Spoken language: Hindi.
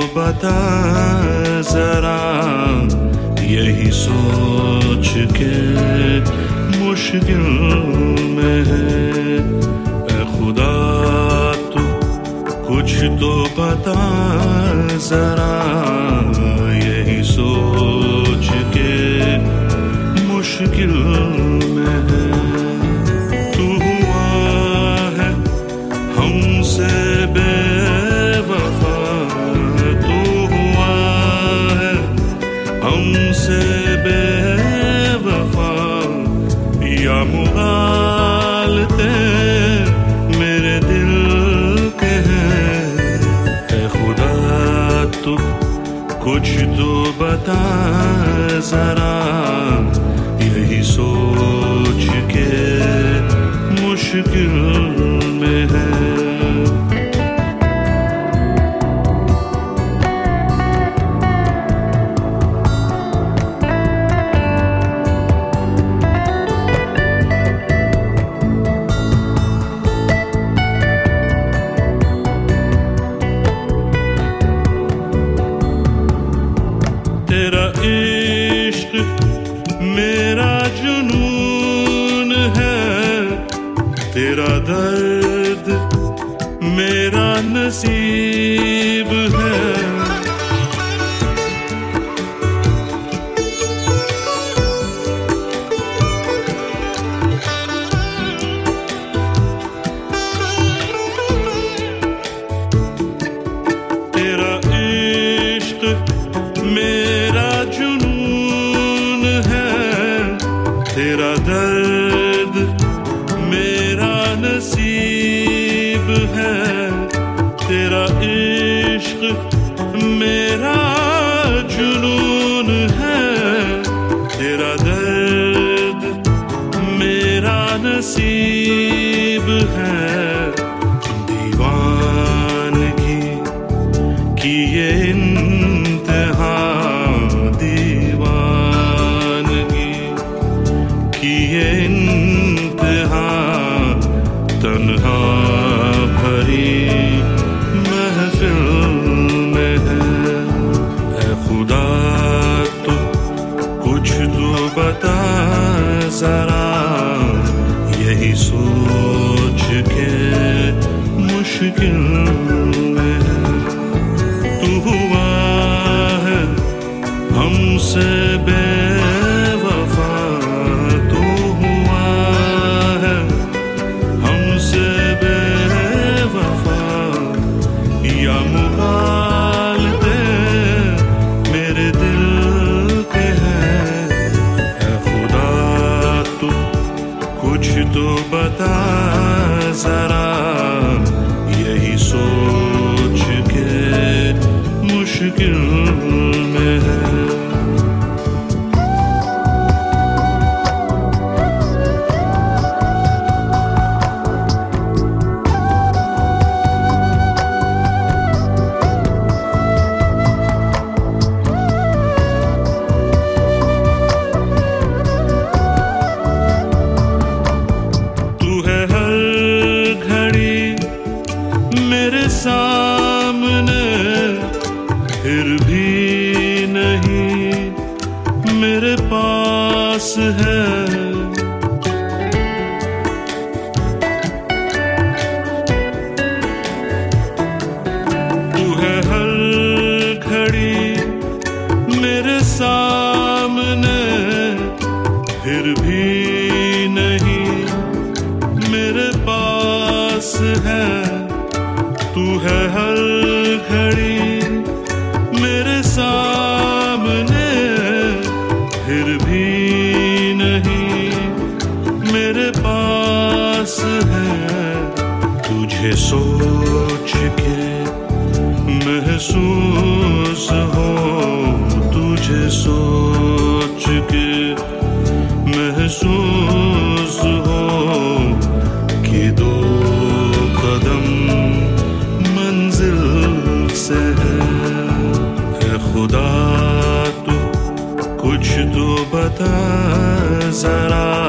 बता जरा, यही सोच के मुश्किल में है। ऐ खुदा तू कुछ तो बता जरा, यही सोच के मुश्किल में है। तू हुआ है हमसे बेवफा, तू हुआ है हमसे बेवफा, या मुगालते मेरे दिल के हैं। ऐ खुदा तू कुछ तो बता जरा, यही सोच के मुश्किल में है। तेरा इश्क मेरा जुनून है, तेरा दर्द मेरा नसीब है। तेरा इश्क मेरा जुनून है, तेरा दर्द मेरा नसीब है। तेरा इश्क मेरा जुनून है, तेरा दर्द मेरा नसीब है। दीवानगी की ये इंतहा, दीवानगी की ये इंतहा, तन्हा भरी महफिल में है। ऐ खुदा तू कुछ तो बता जरा, यही सोच के मुश्किल में है। तू हुआ है हमसे बेवफा, तू हुआ है हमसे बेवफा, या मुगालते मेरे दिल के हैं। ऐ खुदा तू कुछ तो बता जरा, यही सोच के मुश्किल में है। तू है हर घड़ी मेरे सामने, फिर भी नहीं मेरे पास है। तू है हर घड़ी मेरे सामने, फिर भी नहीं मेरे पास है। तू है हर घड़ी मेरे सामने, फिर भी नहीं मेरे पास है। तुझे सोच के महसूस हो, तुझे सोच के महसूस हो कि दो कदम मंजिल से है। ऐ खुदा तू कुछ तो बता जरा,